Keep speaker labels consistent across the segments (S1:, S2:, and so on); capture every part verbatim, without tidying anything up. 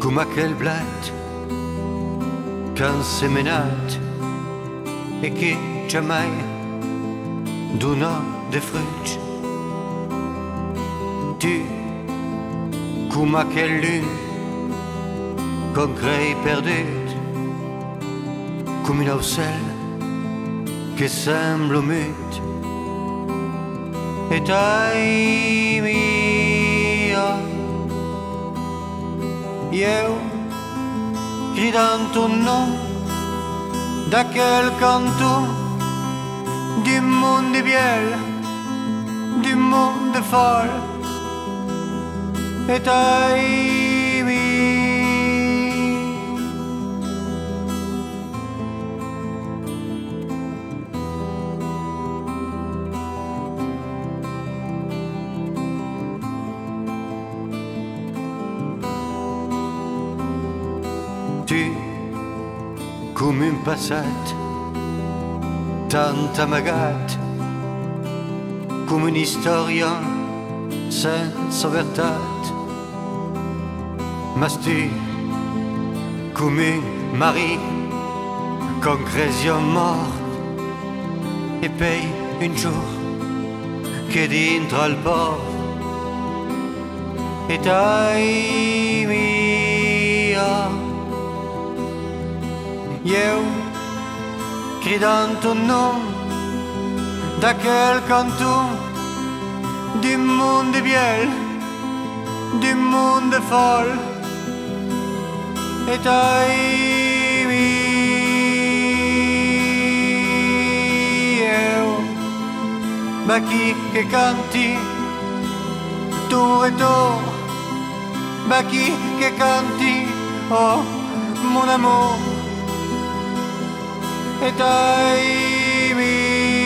S1: Cum aquel blat qu'un semenat e che jamais dona de fruits. Tu, cum aquel lune qu'on crée perdut, cum un ocell che semble mute. Et ai mia, io cridant ton nom d'aquel canton du monde biel, du monde folle. Et ai mi tu come un passat tant amagat come un'istoria senza vertat. Mas tu come un mari con cresion mort e poi un jour che dentro al port. E ai mia, io cridant ton nom d'aquel canton du monde biel, du monde folle. Et ai mi io, ma chi che canti tour et tour, ma chi che canti, oh mon amour. Et ai mi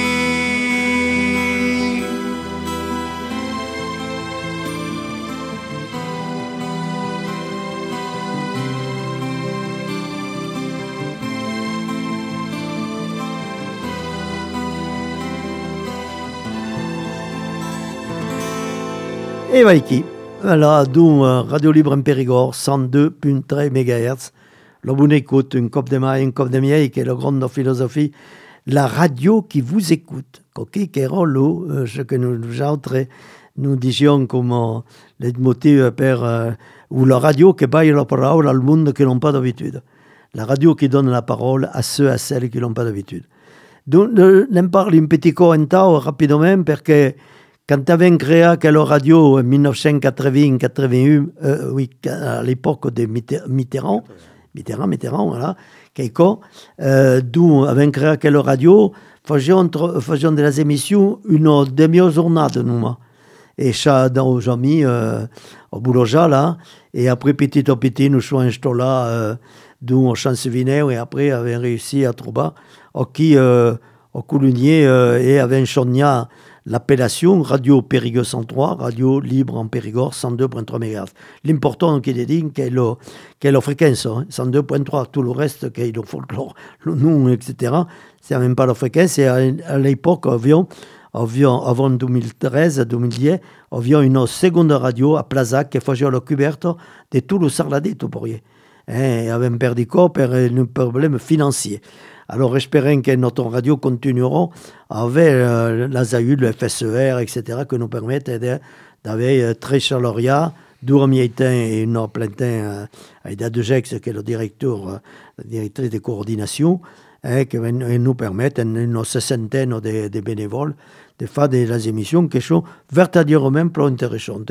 S2: E vai chi? Voilà, d'un Radio Libre en Périgord, cent deux virgule trois mégahertz. Le bon écoute, une cop de maille, une cop de miel, qui est la grande philosophie. La radio qui vous écoute. Qui est rôle, ce que nous autres, nous disions comme les motifs per, euh, ou la radio qui baille la parole au monde qui n'ont pas d'habitude. La radio qui donne la parole à ceux, à celles qui n'ont pas d'habitude. Donc, n'en parle un petit commentaire rapidement, parce que quand avait créé quelle radio en dix-neuf cent quatre-vingts quatre-vingt-un, euh, oui, à l'époque de Mitterrand, Mitterrand, Mitterrand, voilà, quelqu'un, euh, d'où avait créé quelle radio, faisions, faisions des émissions une demi-journée de nous. Et ça, dans les amis, euh, au boulot là, et après, petit à petit, nous sommes installés euh, d'où on chancevinait, et après, avait réussi à trouver, au qui, euh, au Coulunier, euh, et avait chogné l'appellation Radio Périgord cent trois, Radio Libre en Périgord cent deux virgule trois mégahertz. L'important qu'il est dit, c'est la fréquence, hein, cent deux virgule trois, tout le reste, c'est le folklore, le nom, et cetera. C'est même pas la fréquence. Et à, à l'époque, avions, avions, avant deux mille treize deux mille dix, avions une seconde radio à Plaza qui faisait le couverture de tout le Sarladé, tout pour y. Et avait perdu quoi pour un problème financier. Alors, espérons que notre radio continuera avec euh, la Z A U, le F S E R, et cetera, que nous permettent d'avoir euh, très chaleurieux, dormir et une plein temps euh, Aïda Degex, qui est le directeur, euh, la directrice de coordination, et qui nous permettent, une soixantaine de, de bénévoles, de faire des émissions qui sont véritablement plus intéressantes,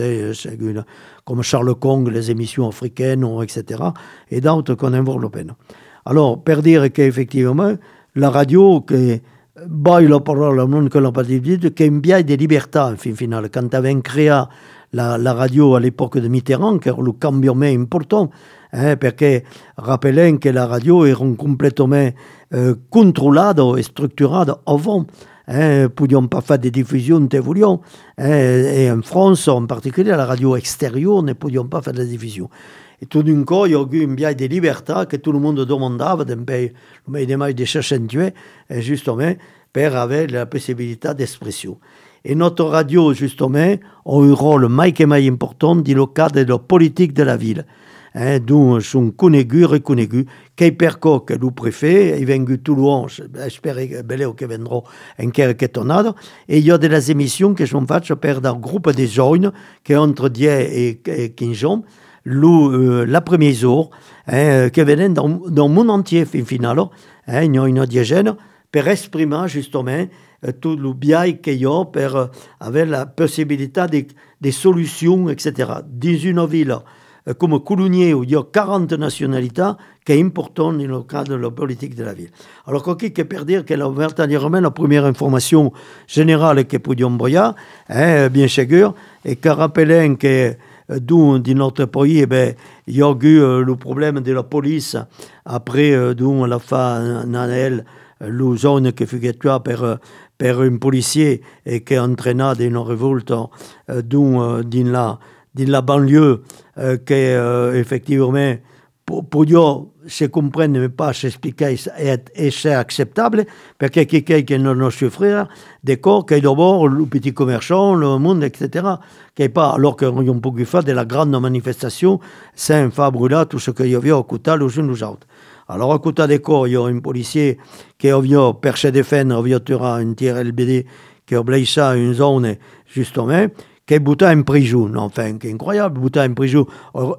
S2: comme Charles Kong, les émissions africaines, et cetera, et d'autres qu'on en vaut la peine. Alors, pour dire qu'effectivement, la radio qui baille la parole au monde que l'on pas dit, qui est un biais de liberté, en fin final. Quand tu avais créé la, la radio à l'époque de Mitterrand, qui est le changement important, hein, parce que rappelons que la radio est complètement euh, contrôlée et structurée avant. Hein, ne pouvions pas faire des diffusions de voulions. Hein, et en France, en particulier, la radio extérieure, ne pouvions pas faire des diffusions. Et tout d'un coup, il y a eu un biais de liberté que tout le monde demandait d'un pays, le pays des mailles de s'accentuer, justement, pour avoir la possibilité d'expression. Et notre radio, justement, a un rôle plus que plus important dans le cadre de la politique de la ville. hein, d'où sont connus, reconnus, che perco che le préfet, il vengu tout loin, j'espère bello che vendrò en quelques tonades, et il y a des émissions que sont faites par un groupe de jeunes qui entre dix et quinze ans, le, la première jour, hein, qui viennent dans, dans le monde entier, fin final, hein, il y a une dizaine, pour exprimer justement tout le bien qu'il y a pour avoir la possibilité de, de solutions, et cetera. Dans une ville comme Coulugné, où il y a quarante nationalités, qui est important dans le cadre de la politique de la ville. Alors, qui peut dire que la, vertadirement, la première information générale que pouvions envoyer, hein, bien sûr, et qu'à rappeler que d'où dans notre pays, eh ben, il y a eu euh, le problème de la police après euh, d'où la fin Nanel, le zone qui fut tué par, par un policier et qui entraîna une révolte euh, d'où euh, dans la dans la banlieue euh, qui euh, effectivement pour, pour dire se comprenne mais pas s'expliquer et, et c'est acceptable parce que quelqu'un qui ne nous souffrir des corps qui est d'abord le petit commerçant, le monde, et cetera. Qui est pas, alors qu'on a pu faire de la grande manifestation sans faire brûler tout ce qu'il y avait au côté les uns les autres. Alors à côté des corps, il y a un policier qui a vu perché de fin, a vu un tir L B D qui a blessé une zone justement qui est bouté en prison, enfin, qui est incroyable, bouté en prison,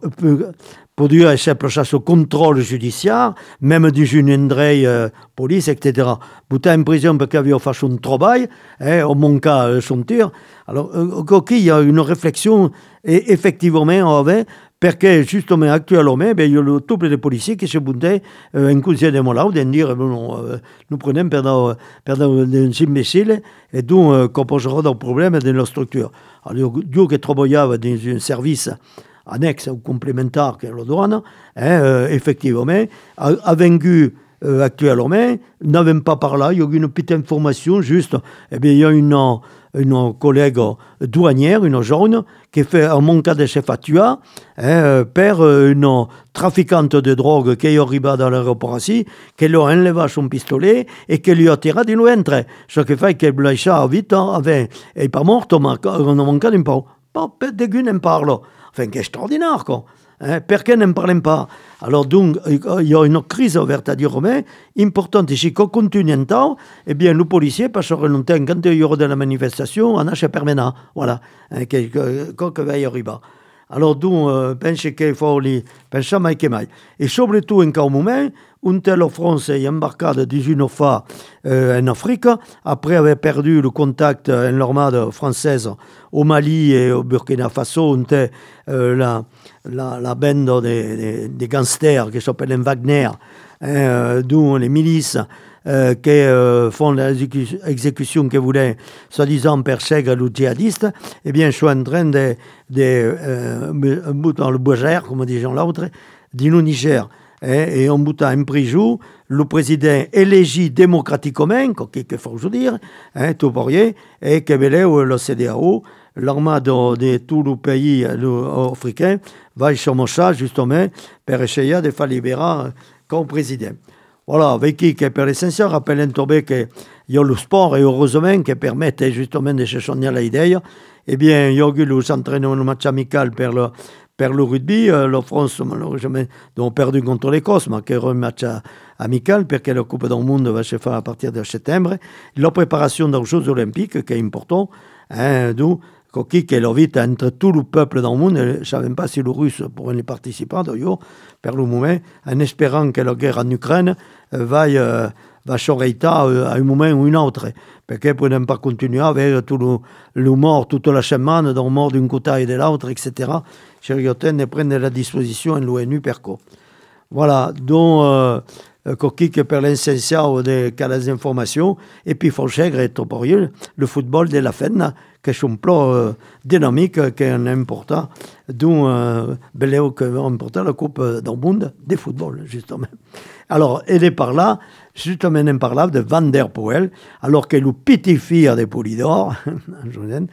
S2: pour dire que c'est procès au contrôle judiciaire, même du juge André, euh, police, et cetera. Bouté en prison parce qu'il avait fait son travail, hein, au manqué euh, son tir. Alors, euh, il y a une réflexion, et effectivement, on avait, parce que justement, actuellement, ben, il y a le double de policiers qui se bouttaient euh, en cousin de Molau, de dire, bon, euh, nous prenons pendant des imbéciles, et donc, euh, qu'on posera des problèmes dans la structure. Alors, Dieu qui travaillait dans un service annexe ou complémentaire que la douane, hein, euh, effectivement, a, a vaincu euh, actuellement, n'avons pas par là, il y a eu une petite information juste, eh bien, il y a une, une collègue douanière, une jeune, qui fait un manque de chef à tuer, hein, par une trafiquante de drogue qui est arrivée dans l'aéroport ici, qui lui a enlevé son pistolet et qui lui a tiré de l'entrée. Ce qui fait qu'elle blessée à vite, elle n'est pas morte, mais on a manqué d'un peu. Pas de gueule, n'en parle. Enfin, c'est extraordinaire, quoi. Hein, pourquoi n'en parlent pas? Alors, donc, il y a une crise ouverte à dire, mais importante ici, qu'on continue en temps, eh bien, le policier passera longtemps, quand il y aura de la manifestation, on a chez permanent. Voilà. Hein, quoi que va y arriver. Alors, donc, euh, pense qu'il faut les penser mai que mai. Et surtout, en un moment, un tel français est embarqué dix-huit fois euh, en Afrique, après avoir perdu le contact en l'armade française au Mali et au Burkina Faso, on était euh, la, la, la bande des, des, des gangsters qui s'appellent Wagner, hein, euh, d'où les milices euh, qui euh, font l'exécution que voulaient, soi-disant, perséguer les djihadistes, eh bien, je suis en train de, de euh, dans le Bougère, comme disent l'autre, du Niger. Et, et on bout en prison, le président élégi démocratiquement, qu'il faut vous dire, hein, tout pour rien, et que le C D A O, l'armée de, de tous les pays africains, va chercher justement pour essayer de faire libérer comme président. Voilà, avec qui, pour l'essentiel, rappelle un tombé qu'il y a le sport, et heureusement, qui permet justement de se soigner l'idée. Eh bien, il y a eu les entraînements de match amical pour le, pour le rugby. Euh, la France, malheureusement, a perdu contre l'Écosse, mais qui est un match amical, parce que la Coupe du Monde va se faire à partir de septembre. La préparation des Jeux Olympiques, qui est important, hein, d'où, qui est la vite entre tout le peuple dans le monde. Je ne savais pas si les Russes pourraient y participer, d'ailleurs, pour le moment, en espérant que la guerre en Ukraine euh, va, euh, va s'arrêter euh, à un moment ou un autre. Parce qu'ils ne peuvent pas continuer avec tout le, le mort toute la semaine, dans le mort d'un côté et de l'autre, et cetera. Chérioten prenne la disposition en l'ONU per co. Voilà, donc, euh, Coquille qui per l'essentiel de les informations, et puis Fonchègre et Toporieux, le football de la fin, qui est un plan euh, dynamique, qui est important, dont euh, Beléo qui va remporter la Coupe du Monde des football, justement. Alors, aidé par là, justement, on parle de Van der Poel, alors que le petit fils de Polydor,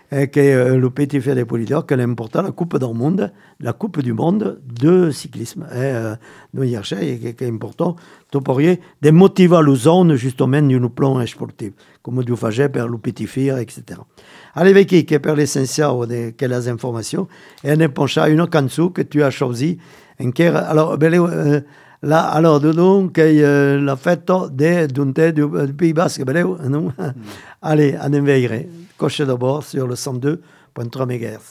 S2: et que euh, le petit fait des polydors, que l'important, la Coupe du Monde, la Coupe du Monde de cyclisme. Et euh, nous y cherchons, que est important, tu pourrais de motiver les zones justement d'un plan sportif, comme tu faisais pour le petit fille, et cetera. Allez, Vicky, que per l'essentiel de quelles informations, et on est penché à une canzone que tu as choisie. Alors, ben, euh, là, alors, donc, euh, la fête de, d'un thé du, du Pays Basque, ben, non? Mm. Allez, on enveillerait. Coche d'abord sur le cent deux virgule trois mégahertz.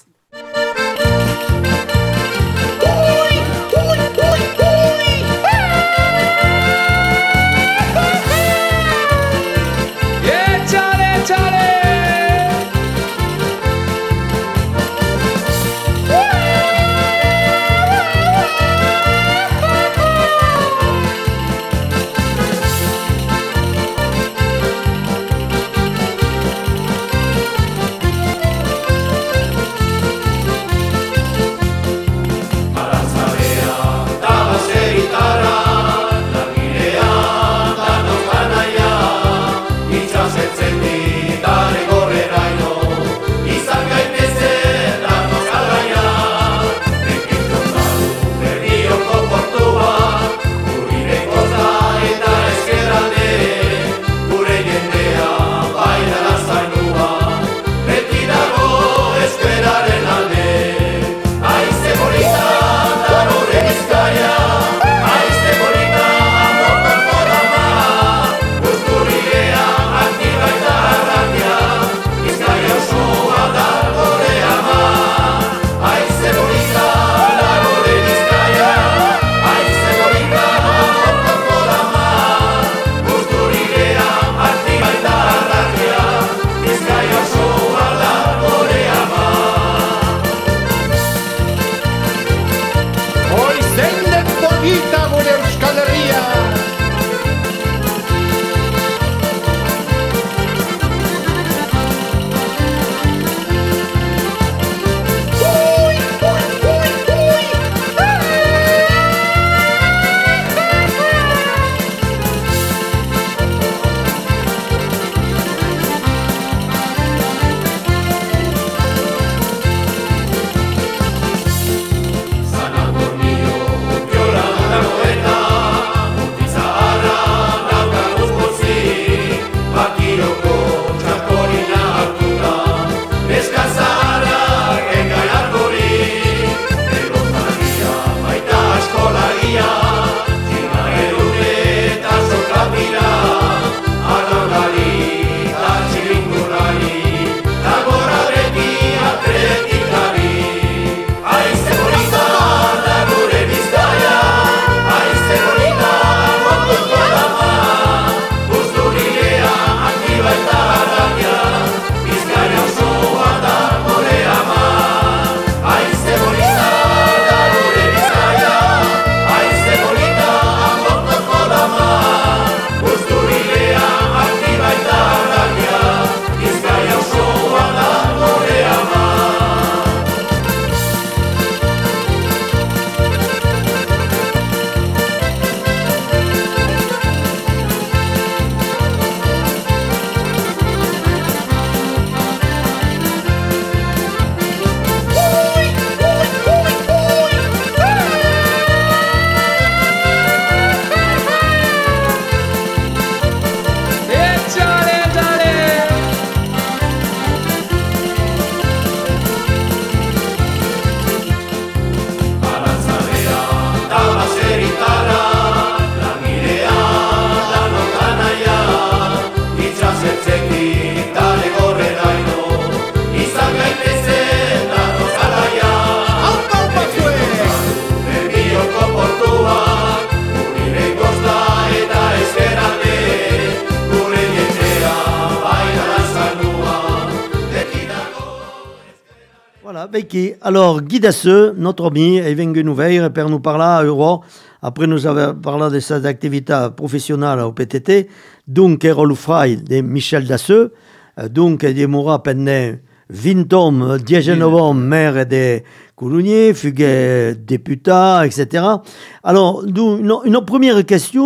S2: Vicky, alors Guy Dasseux, notre ami, est venu nous veiller pour nous parler à Euro. Après nous avoir parlé de ses activités professionnelles au P T T, donc il le frère de Michel Dasseux, donc il est mort pendant vingt ans, dix-neuf ans, maire de Coulugny, fut député, et cetera. Alors, une, une première question,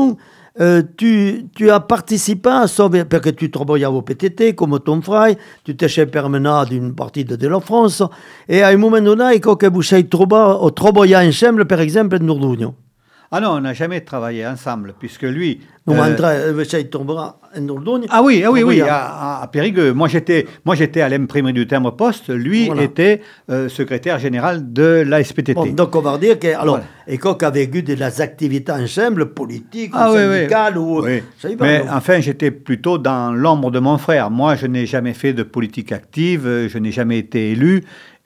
S2: euh, tu, tu as participé à sauver, parce que tu travaillais au P T T comme ton frère, tu t'es permanent d'une partie de la France, et à un moment donné, il faut que vous travaillez ensemble, par exemple, en Dordogne.
S3: Ah non, on n'a jamais travaillé ensemble, puisque lui...
S2: Non,
S3: euh,
S2: euh, vous tombera en Dordogne.
S3: Ah oui, ah oui, oui, à, à Périgueux. Moi, j'étais, moi, j'étais à l'imprimerie du timbre-poste. Lui voilà. était euh, secrétaire général de l'A S P T T.
S2: Bon, donc, on va dire que, alors, voilà. et qu'on avait eu des activités ensemble, politiques,
S3: ah,
S2: ou
S3: oui,
S2: syndicales,
S3: oui.
S2: ou...
S3: Oui.
S2: Ça y
S3: va, Mais
S2: non.
S3: enfin, j'étais plutôt dans l'ombre de mon frère. Moi, je n'ai jamais fait de politique active, je n'ai jamais été élu,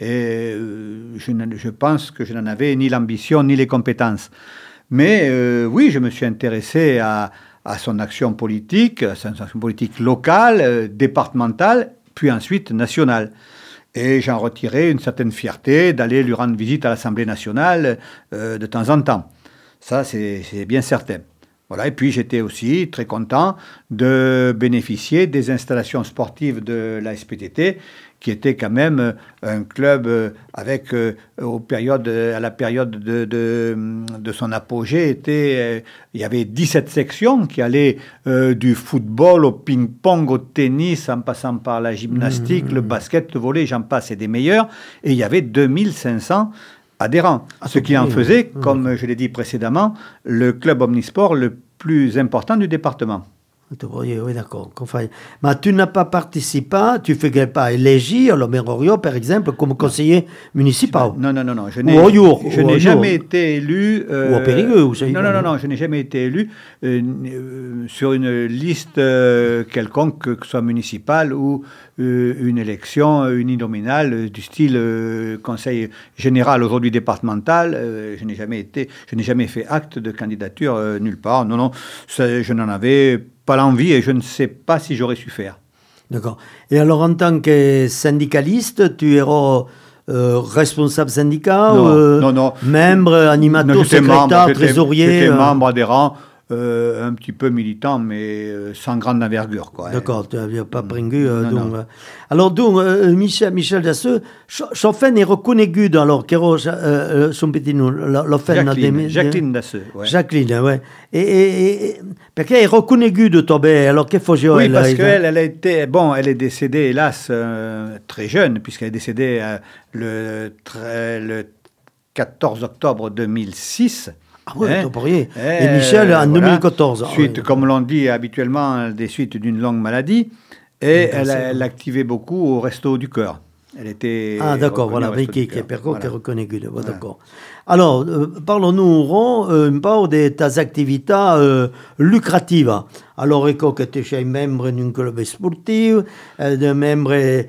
S3: et euh, je, je pense que je n'en avais ni l'ambition, ni les compétences. Mais euh, oui, je me suis intéressé à, à son action politique, à son action politique locale, euh, départementale, puis ensuite nationale. Et j'en retirais une certaine fierté d'aller lui rendre visite à l'Assemblée nationale euh, de temps en temps. Ça, c'est, c'est bien certain. Voilà. Et puis j'étais aussi très content de bénéficier des installations sportives de l'A S P T T, qui était quand même un club avec, euh, aux périodes, à la période de, de, de son apogée, était, euh, il y avait dix-sept sections qui allaient euh, du football au ping-pong, au tennis, en passant par la gymnastique, mmh. le basket, le volley, j'en passe, et des meilleurs. Et il y avait deux mille cinq cents adhérents, ah, ce qui en faisait, mmh. comme je l'ai dit précédemment, le club omnisport le plus important du département.
S2: Oui, oui, d'accord. Mais tu n'as pas participé, tu ne fais pas élégi à l'Omérorio, par exemple, comme conseiller municipal.
S3: Non, non, non, non. Je n'ai,
S2: Jour,
S3: je n'ai jamais été élu.
S2: Euh, ou à Périgueux, ou
S3: Non, non, non, non, je n'ai jamais été élu euh, euh, sur une liste euh, quelconque, que ce soit municipale ou euh, une élection uninominale du style euh, conseil général, aujourd'hui départemental. Euh, je n'ai jamais été, je n'ai jamais fait acte de candidature euh, nulle part. Non, non, ça, je n'en avais pas l'envie et je ne sais pas si j'aurais su faire.
S2: D'accord. Et alors, en tant que syndicaliste, tu eras euh, responsable syndicat
S3: non,
S2: euh,
S3: non, non.
S2: Membre, animateur, non, secrétaire, membre, trésorier
S3: J'étais
S2: euh...
S3: membre adhérent, euh, un petit peu militant, mais euh, sans grande envergure. Quoi,
S2: D'accord,
S3: hein.
S2: tu n'avais pas pris euh,
S3: non,
S2: donc,
S3: non.
S2: Euh, alors, donc, euh, Michel, Michel Dasseux, Chauffin est reconnu, alors, qui est son petit nom,
S3: Jacqueline, des, Jacqueline Dasseux.
S2: Ouais. Jacqueline, oui. Et, et, et, parce qu'elle est reconnue de toi, alors qu'est-ce qu'il faut
S3: Oui,
S2: elle,
S3: parce
S2: elle,
S3: qu'elle, elle a été, bon, elle est décédée, hélas, euh, très jeune, puisqu'elle est décédée euh, le, très, le quatorze octobre deux mille six.
S2: Ah oui, hein, pourriez.
S3: Et,
S2: et Michel en voilà, deux mille quatorze.
S3: Suite,
S2: ah, oui,
S3: comme l'on dit habituellement, des suites d'une longue maladie. Et elle, elle activait beaucoup au Resto du Cœur. Elle était.
S2: Ah, d'accord, voilà, mais qui est
S3: voilà.
S2: reconnu. Voilà. D'accord. Alors, euh, parlons-nous, Ron, euh, un peu de tes activités euh, lucratives. Alors, ecco que tu es membre d'un club sportif, euh, d'un membre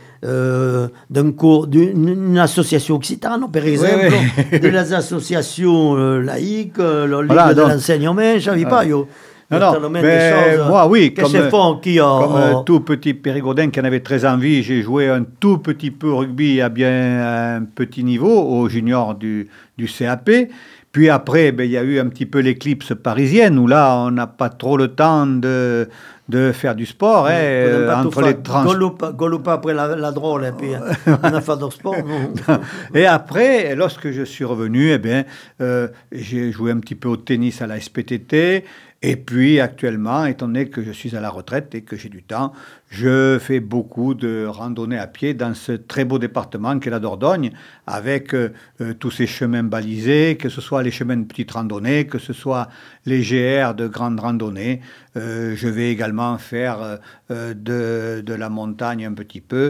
S2: euh, d'un cours, d'une association occitane, par exemple,
S3: oui, oui.
S2: de les associations euh, laïques, euh, le
S3: voilà,
S2: livre
S3: donc,
S2: de l'enseignement, je ne savais pas, yo.
S3: Non, non, mais choses, moi, oui, comme,
S2: font, qui a,
S3: comme
S2: a...
S3: un tout petit périgodin qui en avait très envie, j'ai joué un tout petit peu au rugby à bien un petit niveau, au junior du, du C A P. Puis après, ben, il y a eu un petit peu l'éclipse parisienne, où là, on n'a pas trop le temps de, de faire du sport. Hein, euh, entre les trans...
S2: Goloupa après la, la drôle, et puis on a fait de sport. Non.
S3: Et après, lorsque je suis revenu, eh bien, euh, j'ai joué un petit peu au tennis à la S P T T. Et puis actuellement, étant donné que je suis à la retraite et que j'ai du temps, je fais beaucoup de randonnées à pied dans ce très beau département qu'est la Dordogne, avec euh, tous ces chemins balisés, que ce soit les chemins de petite randonnée, que ce soit les G R de grande randonnée. Euh, je vais également faire euh, de, de la montagne un petit peu,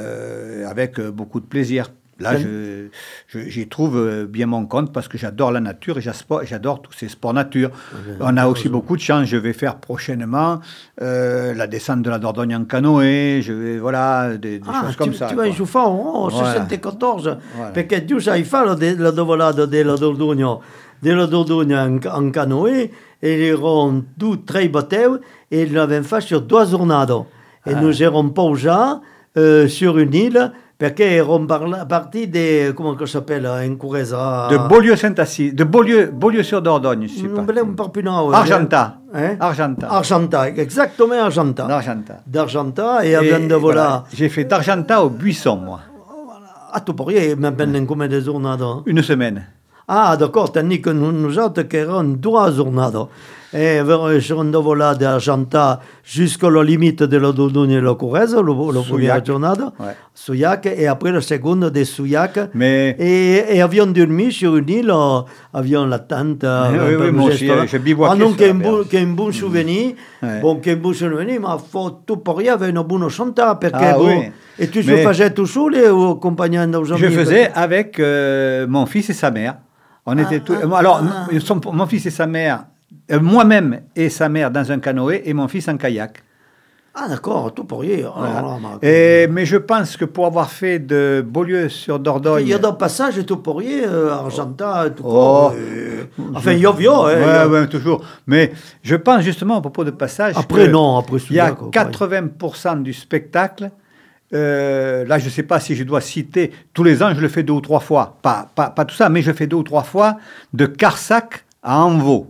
S3: euh, avec beaucoup de plaisir. Là, je, je, j'y trouve bien mon compte parce que j'adore la nature et j'adore tous ces sports nature. On a aussi beaucoup de chance. Je vais faire prochainement euh, la descente de la Dordogne en canoë. Je vais, voilà, des, des
S2: ah,
S3: choses comme
S2: tu,
S3: ça.
S2: Tu vas jouer en soixante-quatorze.
S3: Voilà.
S2: Perché tu sai fare la dovolata della Dordogne, della Dordogne en, en canoë. Et ils erano tous très bateaux et ils l'avaient fait sur deux journées. Et ah. nous érons posés euh, sur une île. Perché ero parti de, comment ça s'appelle, en Corrèze
S3: De Beaulieu-Saint-Assise, de Beaulieu, Beaulieu-sur-Dordogne, je sais pas.
S2: Un peu plus nord.
S3: Argentat.
S2: Hein?
S3: Argentat.
S2: Argentat, exactement Argentat.
S3: D'Argentat.
S2: D'Argentat, et avant de voilà.
S3: voilà. J'ai fait d'Argentat au Buisson, moi.
S2: Ah, tu pourrais m'appeler combien de journées?
S3: Une semaine.
S2: Ah, d'accord, tandis que nous, nous autres, qui érons trois journées. e sono andato là da Argentà jusqu'à la limite della Dordogne e la Corrèze, la, la prima giornata,
S3: Ouais.
S2: Souillac, et après la seconde de Souillac.
S3: Mais
S2: Et, et avions dormi sur une île, avions la tente.
S3: Oui, oui, oui, moi aussi, je bivouaquais
S2: Ah non,
S3: sur
S2: qu'un
S3: la
S2: bon,
S3: berge.
S2: qu'un bon souvenir.
S3: Ouais.
S2: Bon, qu'un bon souvenir, mais faut tout pour rien, avec une bonne chanta, parce que
S3: Ah
S2: bon.
S3: oui.
S2: Et tu
S3: Mais-
S2: se faisais tout seul ou accompagnant nos amis?
S3: je faisais avec euh, mon fils et sa mère. On était tous.
S2: ah,
S3: alors,
S2: ah.
S3: nous sommes- mon fils et sa mère, euh, moi-même et sa mère dans un canoë et mon fils en kayak.
S2: Ah d'accord, tout pour rien. Oh
S3: Voilà.
S2: là là, ma-
S3: Et, mais je pense que pour avoir fait de Beaulieu sur Dordogne.
S2: Il y a dans le passage tout pour rien, euh, Argentat, tout
S3: Oh.
S2: pour, euh, Enfin, il y a vieux, hein. il y
S3: Ouais,
S2: a-
S3: ouais, toujours. Mais je pense justement à propos de passage.
S2: Après,
S3: que
S2: non, après
S3: Il y a
S2: Souillac, quoi,
S3: quatre-vingts pour cent du spectacle. euh, là, je ne sais pas si je dois citer. Tous les ans, je le fais deux ou trois fois. Pas, pas, pas tout ça, mais je fais deux ou trois fois de Carsac à Envaux.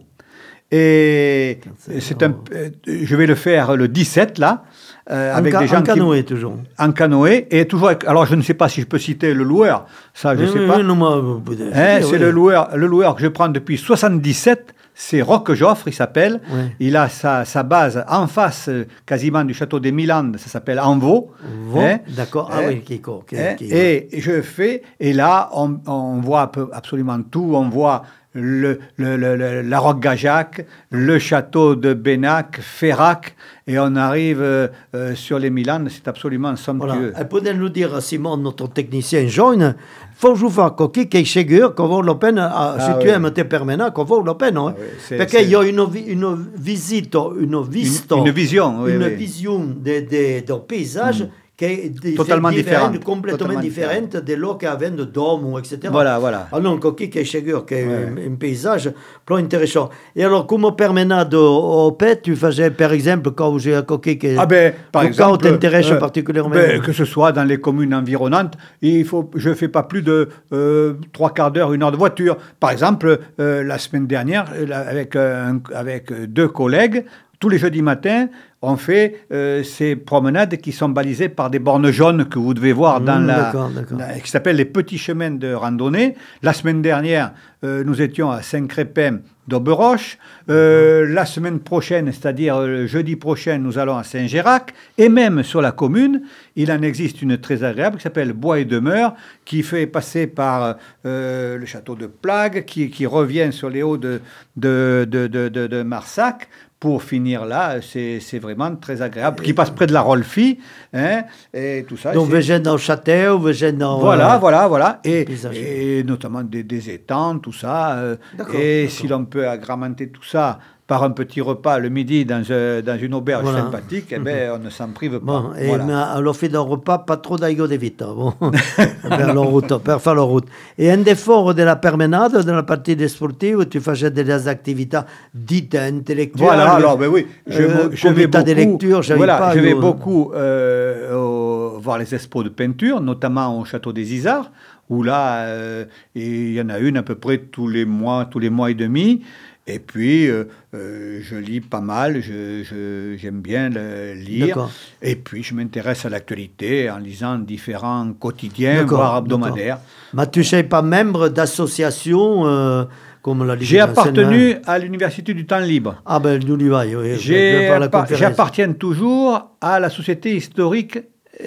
S3: Et c'est un, euh, je vais le faire le dix-sept, là, euh,
S2: En
S3: avec
S2: ca-
S3: des gens
S2: en
S3: qui-
S2: canoë, toujours.
S3: en canoë. Et toujours avec- alors, je ne sais pas si je peux citer le loueur. Ça, je ne
S2: Oui,
S3: sais
S2: oui,
S3: pas.
S2: oui, non, moi, vous pouvez-
S3: Hein,
S2: oui,
S3: c'est
S2: oui.
S3: le loueur, le loueur que je prends depuis soixante-dix-sept, c'est Roque Joffre, il s'appelle.
S2: Ouais.
S3: Il a sa, sa base en face euh, quasiment du château des Milandes, ça s'appelle Envaux.
S2: Vaux,
S3: Hein,
S2: d'accord. Ah
S3: hein,
S2: oui, qui co- qui-
S3: hein,
S2: qui-
S3: et je fais, et là, on, on voit un peu- absolument tout. On voit le, le, le- le- la Roque-Gajac, le château de Bénac, Ferrac, et on arrive euh, euh, sur les Milandes, c'est absolument somptueux.
S2: Voilà. Et peut nous dire à Simon, notre technicien jaune, faut que je fasse coquille qui est sûr qu'on vaut la peine, à, si
S3: Ah
S2: tu
S3: oui.
S2: aimes tes permanents, qu'on vaut la peine. Hein.
S3: oui, c'est-
S2: Parce
S3: c'est-
S2: qu'il y a une, vi- une visite, une vista,
S3: une vision, oui,
S2: une
S3: oui.
S2: vision de, de, de paysage qui est di-
S3: Totalement différente.
S2: complètement
S3: Totalement
S2: différente de l'eau qu'avait de Dôme, et cetera.
S3: Voilà, voilà.
S2: Alors, coquille qui est sûr, qui est
S3: Ouais.
S2: un, un paysage plus intéressant. Et alors, comme permanent au pet, tu faisais, par exemple, quand j'ai un coquille qui
S3: Ah ben, par
S2: ou
S3: exemple,
S2: quand t'intéresse
S3: euh,
S2: particulièrement.
S3: ben, que ce soit dans les communes environnantes, il faut, je ne fais pas plus de euh, trois quarts d'heure, une heure de voiture. Par exemple, euh, la semaine dernière, euh, là, avec, euh, un- avec deux collègues, tous les jeudis matins, on fait euh, ces promenades qui sont balisées par des bornes jaunes que vous devez voir dans
S2: Mmh,
S3: la,
S2: d'accord, d'accord.
S3: la- qui s'appellent les petits chemins de randonnée. La semaine dernière, euh, nous étions à Saint-Crépin d'Auberoche. Euh, la semaine prochaine, c'est-à-dire euh, le jeudi prochain, nous allons à Saint-Gérac. Et même sur la commune, il en existe une très agréable qui s'appelle Bois et Demeure, qui fait passer par euh, le château de Plague, qui, qui revient sur les hauts de, de, de, de, de- de Marsac. Pour finir là, c'est c'est vraiment très agréable. Qui passe près de la Rolfi, hein, et tout ça.
S2: Donc,
S3: c'est-
S2: vous êtes dans le château, vous êtes dans...
S3: voilà,
S2: euh,
S3: voilà, voilà. Et,
S2: paysage.
S3: et notamment des, des étangs, tout ça. euh,
S2: D'accord,
S3: et
S2: d'accord.
S3: si l'on peut agrémenter tout ça par un petit repas le midi dans, un- dans une auberge
S2: Voilà.
S3: sympathique, eh ben, on ne s'en prive pas.
S2: Bon, et
S3: Voilà.
S2: mais alors fait d'un repas, pas trop d'aigua de vite. Bon, per la route, per faire la route. Et un effort de la permanade, de la partie des sportifs, tu faisais des activités dites intellectuelles.
S3: Voilà, alors, ben oui, je,
S2: euh,
S3: me- je vais
S2: comité
S3: beaucoup,
S2: de lecture, j'avais
S3: voilà,
S2: pas
S3: je vais
S2: eu-
S3: beaucoup euh, au- voir les expos de peinture, notamment au château des Isards, où là, euh, il y en a une à peu près tous les mois, tous les mois et demi. Et puis, euh, euh, je lis pas mal, je, je- j'aime bien le lire.
S2: D'accord.
S3: Et puis, je m'intéresse à l'actualité en lisant différents quotidiens,
S2: D'accord,
S3: voire
S2: d'accord.
S3: hebdomadaires.
S2: Mais tu n'es pas membre d'associations euh, comme la Ligue
S3: J'ai appartenu
S2: nationale.
S3: à l'Université du Temps Libre.
S2: Ah ben, nous lui va, oui, oui,
S3: J'ai
S2: par la
S3: appa-
S2: conférence.
S3: J'appartiens toujours à la Société historique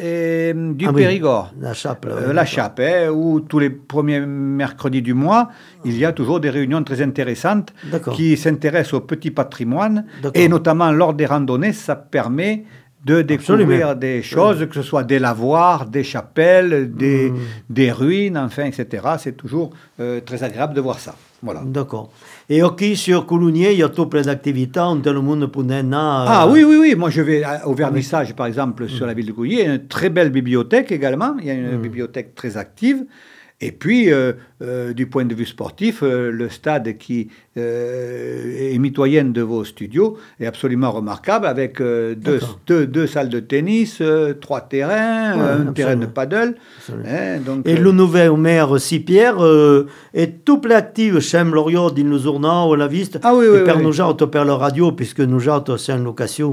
S3: euh, du
S2: Ah oui,
S3: Périgord.
S2: La chape. là,
S3: Euh,
S2: oui,
S3: la
S2: d'accord.
S3: Chape, hein, où tous les premiers mercredis du mois, il y a toujours des réunions très intéressantes
S2: D'accord.
S3: qui s'intéressent au petit patrimoine.
S2: D'accord.
S3: Et notamment lors des randonnées, ça permet de découvrir
S2: Absolument.
S3: des choses, que ce soit des lavoirs, des chapelles, des,
S2: Mm.
S3: des ruines, enfin, et cetera. C'est toujours euh, très agréable de voir ça. Voilà.
S2: D'accord. Et aussi sur Coulugné, il y a tout plein d'activités où tout le monde peut venir.
S3: Ah oui, oui, oui. Moi, je vais à- au vernissage, par exemple, sur la ville de Couilly. Il y a une très belle bibliothèque également. Il y a une bibliothèque très active. Et puis, euh, euh, du point de vue sportif, euh, le stade qui euh, est mitoyen de vos studios est absolument remarquable, avec euh, deux,
S2: D'accord.
S3: deux, deux salles de tennis, euh, trois terrains,
S2: Ouais,
S3: un
S2: absolument.
S3: terrain de paddle.
S2: Absolument.
S3: Hein, donc,
S2: Et
S3: euh,
S2: le nouvel maire Sipierre euh, est tout plein actif chez Loriot, dans le journal, ou la viste.
S3: Ah oui,
S2: et
S3: oui,
S2: per
S3: oui.
S2: nous autres, per la radio, puisque nous autres, c'est une occasion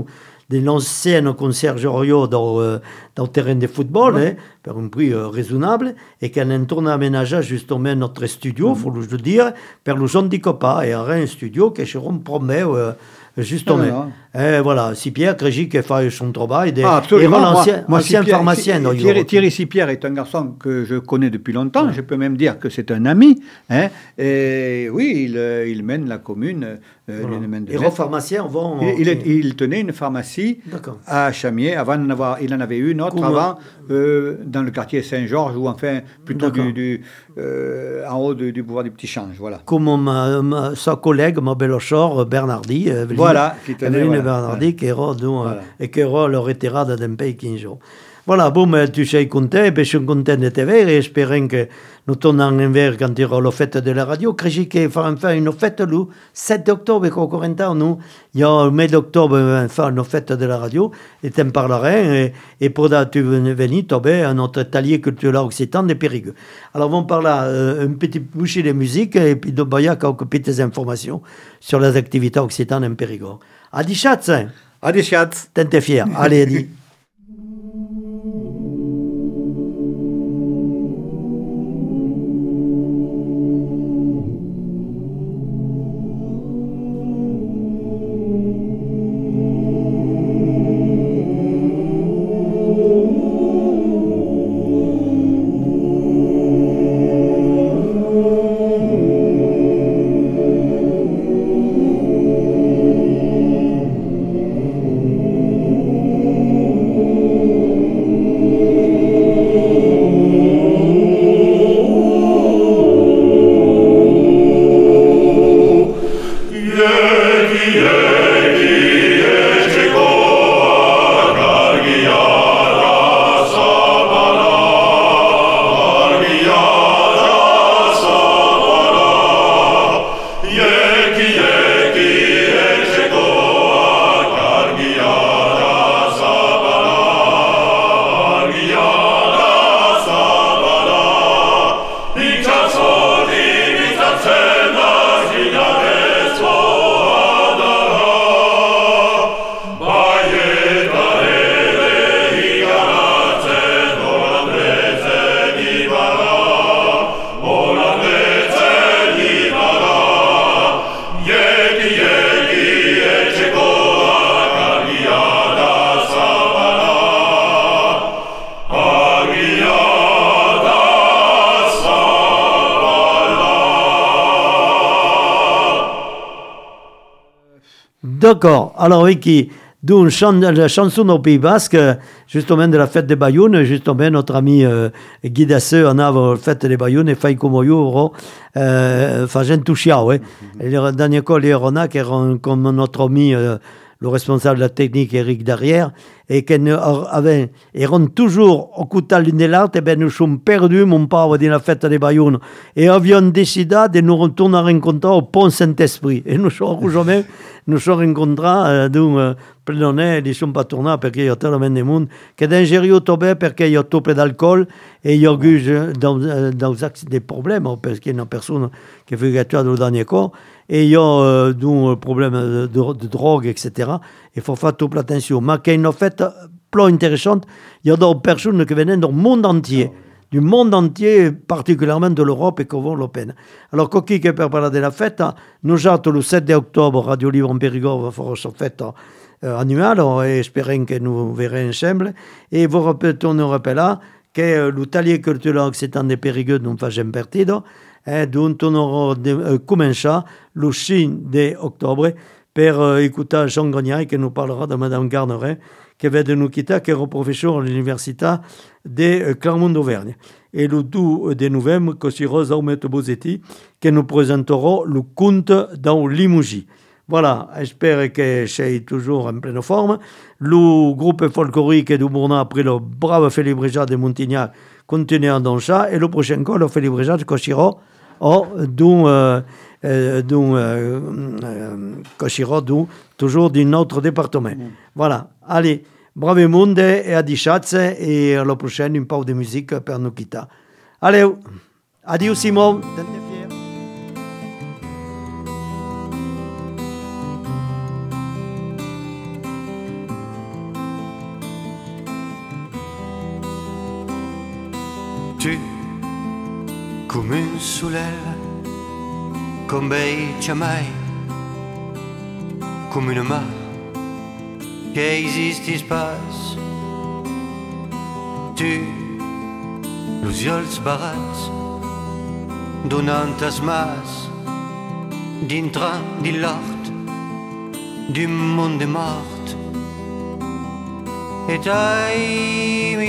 S2: des anciens conciergeries dans, euh, dans le terrain de football,
S3: Ouais.
S2: hein, pour un prix euh, raisonnable, et qu'on a tourné à aménager justement notre studio, il faut le dire, pour le gens du copain, et un studio que je promet euh, justement.
S3: Ah, non, non.
S2: Et voilà, si Pierre Crégy qui fait son travail, des,
S3: Ah, absolument.
S2: et
S3: Moi,
S2: l'ancien
S3: moi,
S2: ancien
S3: Sipierre-
S2: pharmacien.
S3: Si-
S2: dans
S3: Thierry,
S2: Europe.
S3: Thierry Sipierre est un garçon que je connais depuis longtemps. Je peux même dire que c'est un ami. Hein. Et oui, il, euh, il mène la commune. euh,
S2: Voilà.
S3: d'une main de
S2: Et
S3: maître.
S2: les pharmaciens vont...
S3: Il, il est- il tenait une pharmacie
S2: D'accord.
S3: à Chamier. Avant d'en avoir, il en avait une autre
S2: Comment-
S3: avant euh, dans le quartier Saint-Georges, ou enfin plutôt
S2: D'accord.
S3: du, du, euh, en haut du, du boulevard du Petit Change. Voilà.
S2: Comme ma, ma- sa collègue, ma belle-chore, Bernardi, Evelyne,
S3: Voilà, qui tenait,
S2: Evelyne
S3: voilà,
S2: Bernardi,
S3: voilà.
S2: qui era, donc,
S3: Voilà.
S2: euh, et qui era le retirada d'un pays quinze jours. Voilà, bon, mais tu sais content, et puis je suis content de te voir, et espérons que nous tournons en vers quand il y aura la fête de la radio. Crégi qui fait enfin une fête le sept octobre, qu'au Corentin, nous, il y a le mai d'octobre, enfin, une fête de la radio, et tu en parleras, et, et pour ça, tu venais venir, tu as notre atelier culturel occitan de Périgueux. Alors, on parle euh, un petit bouchée de musique, et puis de Baya, quelques petites informations sur les activités occitanes en Périgord. Adi Schatz,
S3: Adi Schatz.
S2: t'es fier. Allez, Adi. D'accord. Alors, oui, qui, d'où chan la chanson au Pays Basque, justement de la fête des Bayounes, justement, notre ami euh, Guy Dasseux en a la fête des Bayounes, et Fai Komoyo, euh, Fagen Touchia, ouais. Et le dernier col, il y a qui est comme notre ami, euh, le responsable de la technique, Eric Derrière, et qui avait, erano toujours au coutal l'une de l'autre, et ben nous sommes perdus, mon pauvre, dans la fête des Bayounes. Et avions décidé de nous retourner à rencontrer au Pont Saint-Esprit. Et nous sommes jamais, nous sommes rencontrés, euh, donc, euh, plenone, ils ne sont pas tournés, parce qu'il y a tellement de monde, que d'ingério tombé, parce qu'il y a tout plein d'alcool, et il y a eu dans, dans des problèmes, parce qu'il y a une personne qui fait gâteau dans le dernier corps, et il y a euh, donc problème de, de, de drogue, et cetera. Il faut faire toute attention. Mais qu'il y a une fête plus intéressante, il y a des personnes qui viennent du monde entier, du monde entier, particulièrement de l'Europe et qui vont la peine. Alors, qui peut parler de la fête, nous avons le sept octobre, Radio Libre en Périgord va faire cette fête euh, annuelle, et espérons que nous verrons ensemble. Et vous retournez au rappel que le talier culturel occitan de Périgord nous fait un partido, et donc on aura euh, commencé le cinq octobre per euh, écouter Jean Gagnaire qui nous parlera de Madame Garneret qui va de nous quitter, qui est professeur à l'université de euh, Clermont d'Auvergne. Et le deux novembre, que Rose Aumette Bosetti qui nous présentera le conte dans Limoges. Voilà, j'espère que c'est toujours en pleine forme. Le groupe folklorique de Bourna, après le brave Philippe Bréjat de Montignac, continue en danser. Et le prochain coup, le Philippe Bréjat de Cochira, oh, dont, euh, euh, dont, euh, euh, Cochira, dont, toujours d'un autre département. Mm. Voilà, allez, bravo monde et à Dichatz, et à la prochaine, une pause de musique pour nous quitter. Allez, adieu Simon.
S1: Tu, come un soleil, come bei mai, come una mar che esiste pas. Tu, los ulls barats, donant as mas, dintre de l'hort, du monde mort. Et ai